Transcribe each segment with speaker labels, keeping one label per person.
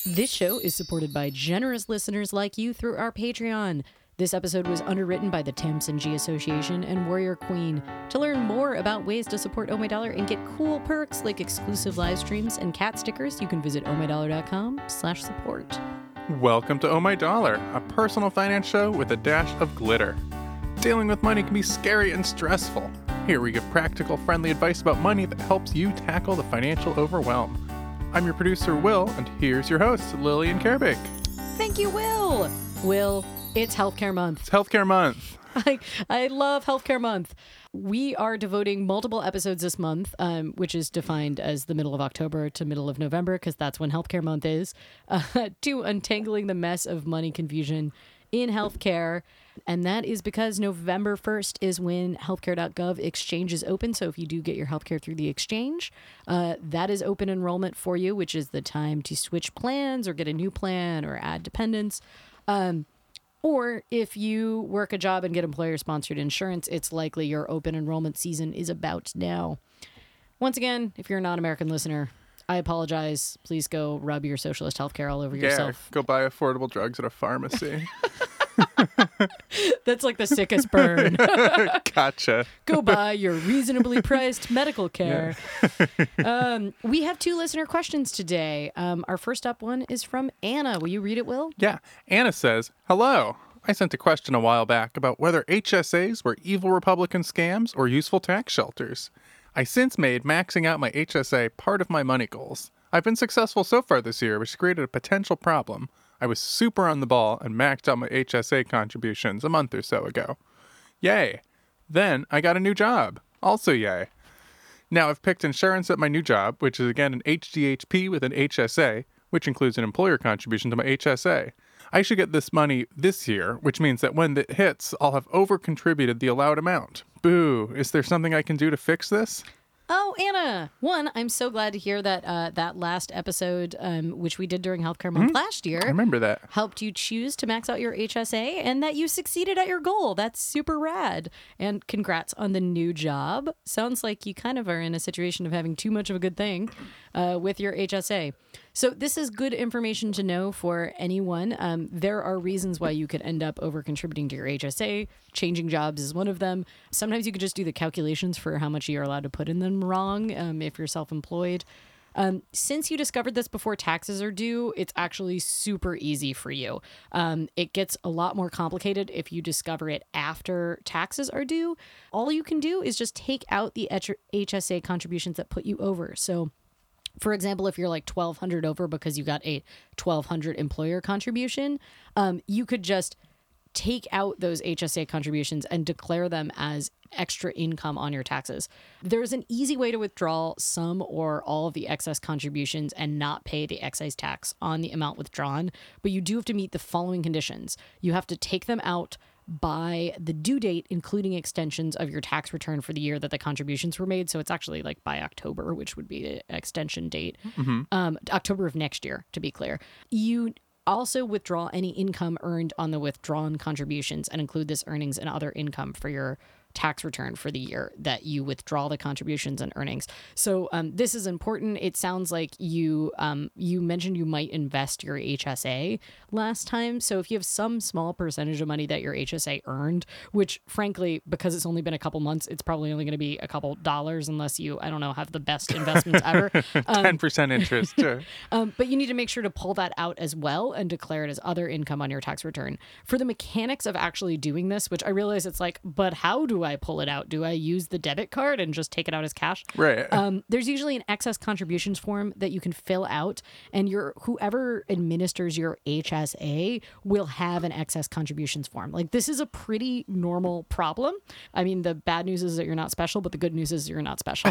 Speaker 1: This show is supported by generous listeners like you through our Patreon. This episode was underwritten by the Tamsin G Association and Warrior Queen. To learn more about ways to support Oh My Dollar and get cool perks like exclusive live streams and cat stickers, you can visit ohmydollar.com/support.
Speaker 2: Welcome to Oh My Dollar, a personal finance show with a dash of glitter. Dealing with money can be scary and stressful. Here we give practical, friendly advice about money that helps you tackle the financial overwhelm. I'm your producer, Will, and here's your host, Lillian Kerbeck.
Speaker 1: Thank you, Will. Will, it's Healthcare Month.
Speaker 2: It's Healthcare Month.
Speaker 1: I love Healthcare Month. We are devoting multiple episodes this month, which is defined as the middle of October to middle of November, because that's when Healthcare Month is, to untangling the mess of money confusion in healthcare. And that is because November 1st is when healthcare.gov exchange is open. So if you do get your healthcare through the exchange, that is open enrollment for you, which is the time to switch plans or get a new plan or add dependents. Or if you work a job and get employer-sponsored insurance, it's likely your open enrollment season is about now. Once again, if you're a non-American listener, I apologize. Please go rub your socialist healthcare all over yourself.
Speaker 2: Go buy affordable drugs at a pharmacy.
Speaker 1: That's like the sickest burn.
Speaker 2: Gotcha.
Speaker 1: Go buy your reasonably priced medical care. Yeah. We have 2 listener questions today. Our first up one is from Anna. Will you read it, Will?
Speaker 2: Yeah. Anna says, hello. I sent a question a while back about whether HSAs were evil Republican scams or useful tax shelters. I since made maxing out my HSA part of my money goals. I've been successful so far this year, which created a potential problem. I was super on the ball and maxed out my HSA contributions a month or so ago. Yay. Then I got a new job. Also yay. Now I've picked insurance at my new job, which is again an HDHP with an HSA, which includes an employer contribution to my HSA. I should get this money this year, which means that when it hits, I'll have over-contributed the allowed amount. Boo. Is there something I can do to fix this?
Speaker 1: Oh, Anna, one, I'm so glad to hear that that last episode, which we did during Healthcare Month last year,
Speaker 2: I remember that,
Speaker 1: helped you choose to max out your HSA and that you succeeded at your goal. That's super rad. And congrats on the new job. Sounds like you kind of are in a situation of having too much of a good thing with your HSA. So this is good information to know for anyone. There are reasons why you could end up over-contributing to your HSA. Changing jobs is one of them. Sometimes you could just do the calculations for how much you're allowed to put in them wrong if you're self-employed. Since you discovered this before taxes are due, it's actually super easy for you. It gets a lot more complicated if you discover it after taxes are due. All you can do is just take out the HSA contributions that put you over. So for example, if you're like $1,200 over because you got a $1,200 employer contribution, you could just take out those HSA contributions and declare them as extra income on your taxes. There's an easy way to withdraw some or all of the excess contributions and not pay the excise tax on the amount withdrawn, but you do have to meet the following conditions. You have to take them out by the due date, including extensions of your tax return for the year that the contributions were made. So it's actually like by October, which would be the extension date. October of next year, to be clear. You also withdraw any income earned on the withdrawn contributions and include this earnings and other income for your tax return for the year that you withdraw the contributions and earnings. So this is important. It sounds like you mentioned you might invest your HSA last time. So if you have some small percentage of money that your HSA earned, which frankly, because it's only been a couple months, it's probably only going to be a couple dollars unless you, I don't know, have the best investments ever.
Speaker 2: 10% interest. Sure.
Speaker 1: But you need to make sure to pull that out as well and declare it as other income on your tax return. For the mechanics of actually doing this, which I realize it's like, but how do I pull it out? Do I use the debit card and just take it out as cash?
Speaker 2: Right.
Speaker 1: There's usually an excess contributions form that you can fill out, and whoever administers your HSA will have an excess contributions form. Like, this is a pretty normal problem. I mean, the bad news is that you're not special, but the good news is you're not special.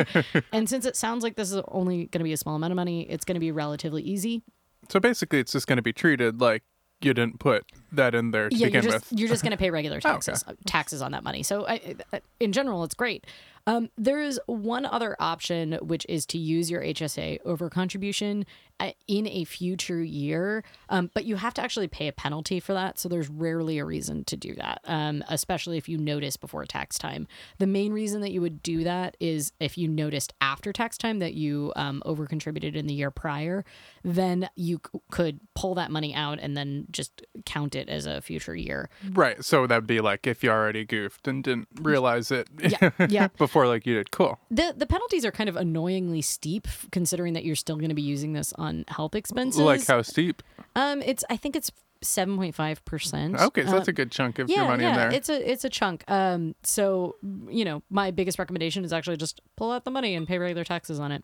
Speaker 1: And since it sounds like this is only going to be a small amount of money, it's going to be relatively easy.
Speaker 2: So basically, it's just going to be treated like you didn't put that in there to begin with.
Speaker 1: You're just going to pay regular taxes, taxes on that money. So in general, it's great. There is one other option, which is to use your HSA over contribution in a future year, but you have to actually pay a penalty for that. So there's rarely a reason to do that, especially if you notice before tax time. The main reason that you would do that is if you noticed after tax time that you over contributed in the year prior, then you could pull that money out and then just count it as a future year.
Speaker 2: Right. So that'd be like if you already goofed and didn't realize it
Speaker 1: Yeah.
Speaker 2: before like you did. Cool.
Speaker 1: The penalties are kind of annoyingly steep considering that you're still going to be using this on health expenses.
Speaker 2: Like how steep?
Speaker 1: I think it's 7.5%.
Speaker 2: Okay, so that's a good chunk of your money in there.
Speaker 1: It's a chunk. So, my biggest recommendation is actually just pull out the money and pay regular taxes on it.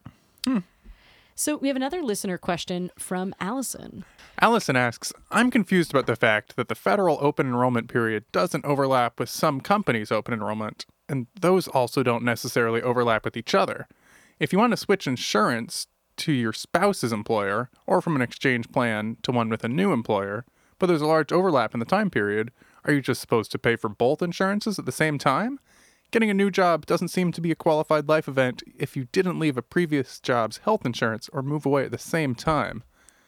Speaker 1: So we have another listener question from Allison.
Speaker 2: Allison asks, I'm confused about the fact that the federal open enrollment period doesn't overlap with some companies' open enrollment, and those also don't necessarily overlap with each other. If you want to switch insurance to your spouse's employer, or from an exchange plan to one with a new employer, but there's a large overlap in the time period, are you just supposed to pay for both insurances at the same time? Getting a new job doesn't seem to be a qualified life event if you didn't leave a previous job's health insurance or move away at the same time.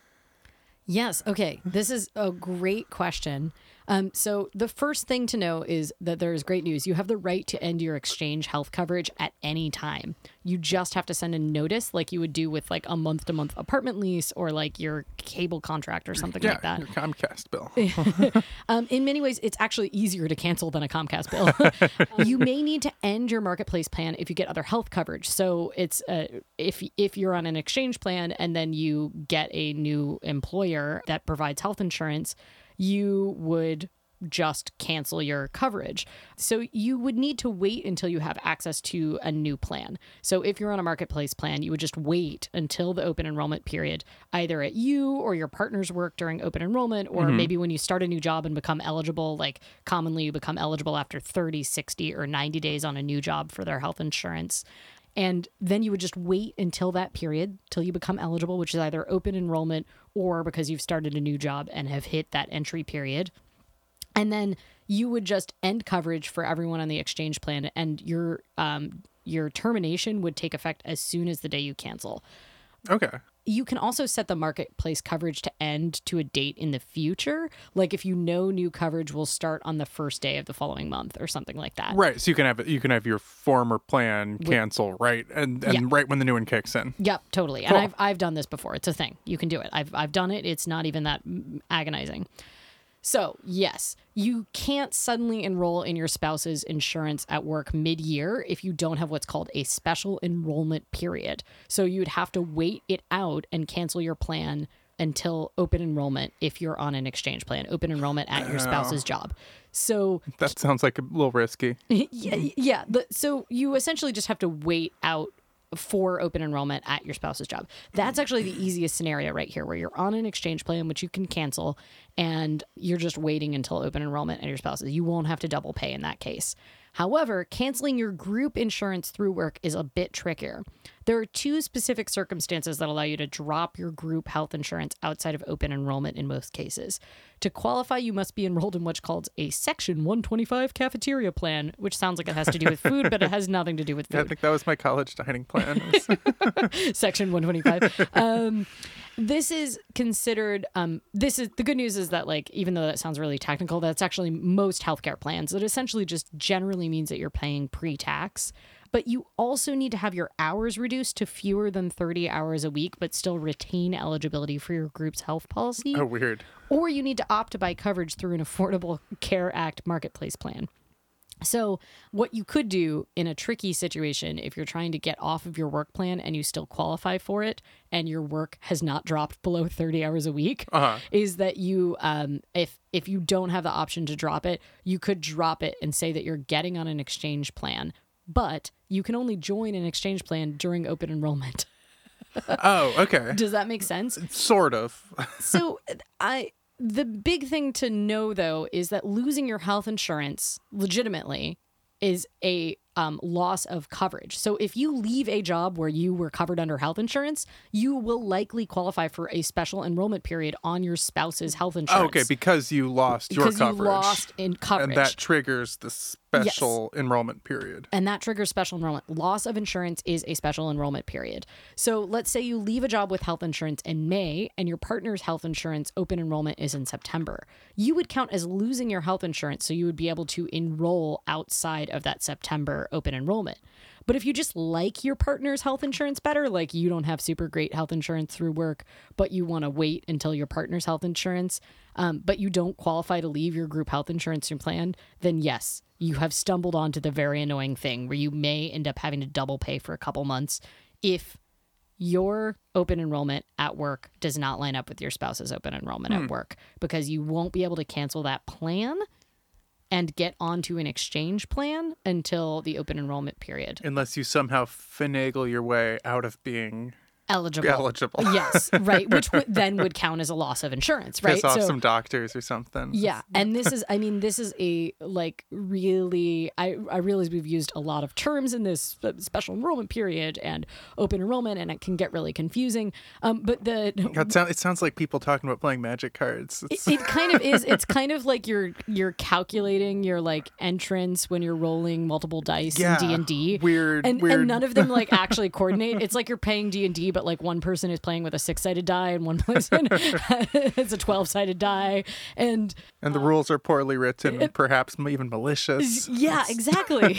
Speaker 1: Yes. Okay. This is a great question. So the first thing to know is that there is great news. You have the right to end your exchange health coverage at any time. You just have to send a notice like you would do with like a month-to-month apartment lease or like your cable contract or something like that.
Speaker 2: Your Comcast bill.
Speaker 1: In many ways, it's actually easier to cancel than a Comcast bill. You may need to end your marketplace plan if you get other health coverage. So it's if you're on an exchange plan and then you get a new employer that provides health insurance, you would just cancel your coverage. So you would need to wait until you have access to a new plan. So if you're on a marketplace plan, you would just wait until the open enrollment period, either at you or your partner's work during open enrollment, or maybe when you start a new job and become eligible, like commonly you become eligible after 30, 60, or 90 days on a new job for their health insurance. And then you would just wait until that period, till you become eligible, which is either open enrollment or because you've started a new job and have hit that entry period. And then you would just end coverage for everyone on the exchange plan, and your termination would take effect as soon as the day you cancel.
Speaker 2: Okay.
Speaker 1: You can also set the marketplace coverage to end to a date in the future. Like if you know new coverage will start on the first day of the following month or something like that.
Speaker 2: Right. So you can have your former plan cancel right and right when the new one kicks in.
Speaker 1: Yep, totally.
Speaker 2: Cool.
Speaker 1: And I've done this before. It's a thing. You can do it. I've done it. It's not even that agonizing. So, yes, you can't suddenly enroll in your spouse's insurance at work mid-year if you don't have what's called a special enrollment period. So you'd have to wait it out and cancel your plan until open enrollment if you're on an exchange plan, open enrollment at your spouse's job. So
Speaker 2: that sounds like a little risky.
Speaker 1: Yeah. So you essentially just have to wait out for open enrollment at your spouse's job. That's actually the easiest scenario right here, where you're on an exchange plan, which you can cancel, and you're just waiting until open enrollment at your spouse's. You won't have to double pay in that case. However, canceling your group insurance through work is a bit trickier. There are two specific circumstances that allow you to drop your group health insurance outside of open enrollment in most cases. To qualify, you must be enrolled in what's called a Section 125 cafeteria plan, which sounds like it has to do with food, but it has nothing to do with food.
Speaker 2: Yeah, I think that was my college dining plan.
Speaker 1: Section 125. This is considered, the good news is that, like, even though that sounds really technical, that's actually most healthcare plans. It essentially just generally means that you're paying pre-tax, but you also need to have your hours reduced to fewer than 30 hours a week, but still retain eligibility for your group's health policy.
Speaker 2: Oh, weird.
Speaker 1: Or you need to opt to buy coverage through an Affordable Care Act marketplace plan. So what you could do in a tricky situation, if you're trying to get off of your work plan and you still qualify for it and your work has not dropped below 30 hours a week, is that you, if you don't have the option to drop it, you could drop it and say that you're getting on an exchange plan, but you can only join an exchange plan during open enrollment.
Speaker 2: Oh, okay.
Speaker 1: Does that make sense?
Speaker 2: Sort of.
Speaker 1: So the big thing to know, though, is that losing your health insurance legitimately is a loss of coverage. So if you leave a job where you were covered under health insurance, you will likely qualify for a special enrollment period on your spouse's health insurance.
Speaker 2: Oh, okay, because you lost your coverage.
Speaker 1: Because you lost in coverage.
Speaker 2: And that triggers the special enrollment period.
Speaker 1: And that triggers special enrollment. Loss of insurance is a special enrollment period. So let's say you leave a job with health insurance in May and your partner's health insurance open enrollment is in September. You would count as losing your health insurance, so you would be able to enroll outside of that September open enrollment. But if you just like your partner's health insurance better, like you don't have super great health insurance through work, but you want to wait until your partner's health insurance, but you don't qualify to leave your group health insurance plan, then yes, you have stumbled onto the very annoying thing where you may end up having to double pay for a couple months if your open enrollment at work does not line up with your spouse's open enrollment at work, because you won't be able to cancel that plan and get onto an exchange plan until the open enrollment period.
Speaker 2: Unless you somehow finagle your way out of being
Speaker 1: Eligible. Yes, right. Which then would count as a loss of insurance, right?
Speaker 2: Piss off some doctors or something.
Speaker 1: Yeah. And this is a really, I realize we've used a lot of terms in this special enrollment period and open enrollment, and it can get really confusing. But
Speaker 2: it sounds like people talking about playing magic cards.
Speaker 1: It kind of is. It's kind of like you're calculating your like entrance when you're rolling multiple dice in D&D.
Speaker 2: Weird.
Speaker 1: And none of them like actually coordinate. It's like you're playing D&D, but like one person is playing with a 6-sided die and one person has a 12-sided die, and
Speaker 2: the rules are poorly written, perhaps even malicious.
Speaker 1: Yeah, exactly.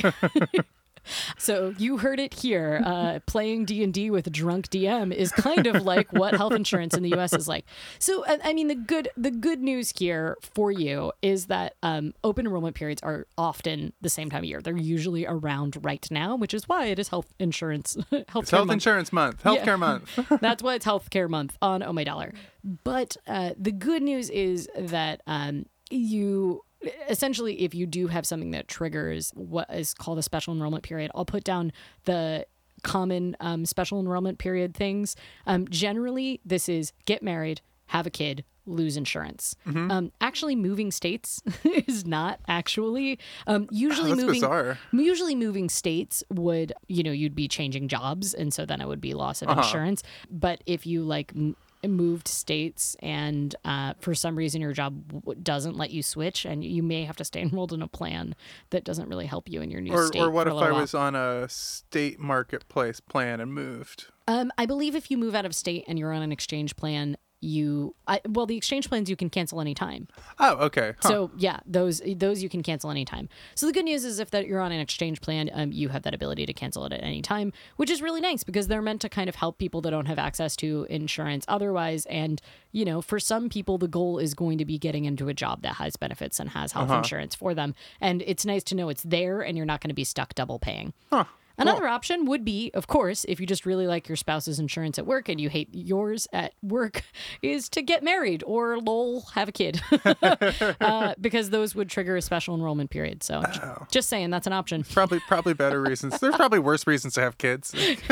Speaker 1: So you heard it here. Playing D&D with a drunk DM is kind of like what health insurance in the U.S. is like. So, I mean, the good news here for you is that open enrollment periods are often the same time of year. They're usually around right now, which is why it is health insurance.
Speaker 2: Insurance month. Healthcare month.
Speaker 1: That's why it's healthcare month on Oh My Dollar. But the good news is that you... Essentially, if you do have something that triggers what is called a special enrollment period, I'll put down the common special enrollment period things. Generally, this is get married, have a kid, lose insurance. Mm-hmm. Actually, moving states is not actually. Usually moving states would, you'd be changing jobs, and so then it would be loss of insurance. But if you moved states and for some reason your job doesn't let you switch, and you may have to stay enrolled in a plan that doesn't really help you in your new state. Or
Speaker 2: what if I was on a state marketplace plan and moved?
Speaker 1: I believe if you move out of state and you're on an exchange plan, the exchange plans you can cancel anytime.
Speaker 2: Oh, okay. Huh.
Speaker 1: So yeah, those you can cancel anytime. So the good news is if that you're on an exchange plan, you have that ability to cancel it at any time, which is really nice because they're meant to kind of help people that don't have access to insurance otherwise. And for some people, the goal is going to be getting into a job that has benefits and has health insurance for them. And it's nice to know it's there and you're not going to be stuck double paying.
Speaker 2: Huh.
Speaker 1: Another option would be, of course, if you just really like your spouse's insurance at work and you hate yours at work, is to get married or have a kid because those would trigger a special enrollment period. So just saying, that's an option.
Speaker 2: Probably better reasons. There's probably worse reasons to have kids.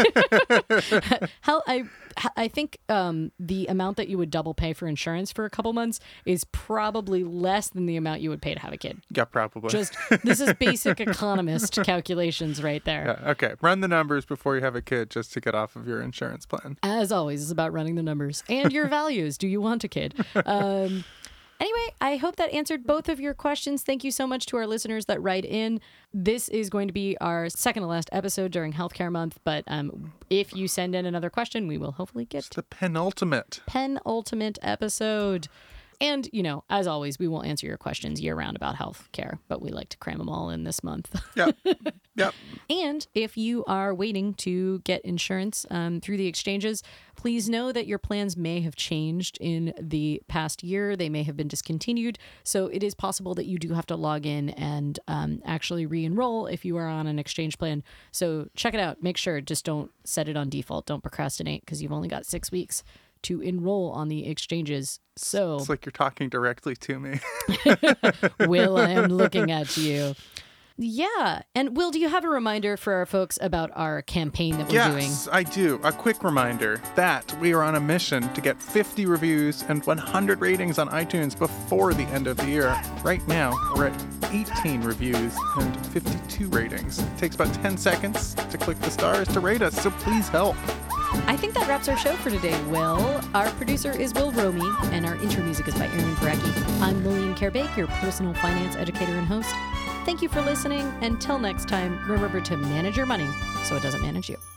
Speaker 1: I think the amount that you would double pay for insurance for a couple months is probably less than the amount you would pay to have a kid.
Speaker 2: Yeah, probably.
Speaker 1: This is basic economist calculations right there.
Speaker 2: Yeah, okay. Run the numbers before you have a kid just to get off of your insurance plan.
Speaker 1: As always, it's about running the numbers and your values. Do you want a kid? Anyway, I hope that answered both of your questions. Thank you so much to our listeners that write in. This is going to be our second to last episode during Healthcare Month, but if you send in another question, we will hopefully get
Speaker 2: it's the penultimate
Speaker 1: episode. And, as always, we will answer your questions year-round about health care, but we like to cram them all in this month.
Speaker 2: Yep.
Speaker 1: And if you are waiting to get insurance through the exchanges, please know that your plans may have changed in the past year. They may have been discontinued. So it is possible that you do have to log in and actually re-enroll if you are on an exchange plan. So check it out. Make sure. Just don't set it on default. Don't procrastinate because you've only got 6 weeks to enroll on the exchanges. So
Speaker 2: it's like you're talking directly to me.
Speaker 1: Will, I am looking at you. Yeah. And Will, do you have a reminder for our folks about our campaign that we're doing?
Speaker 2: Yes, I do. A quick reminder that we are on a mission to get 50 reviews and 100 ratings on iTunes before the end of the year. Right now, we're at 18 reviews and 52 ratings. It takes about 10 seconds to click the stars to rate us, so please help.
Speaker 1: I think that wraps our show for today, Will. Our producer is Will Romy, and our intro music is by Aaron Parecki. I'm Lillian Kerbake, your personal finance educator and host. Thank you for listening. Until next time, remember to manage your money so it doesn't manage you.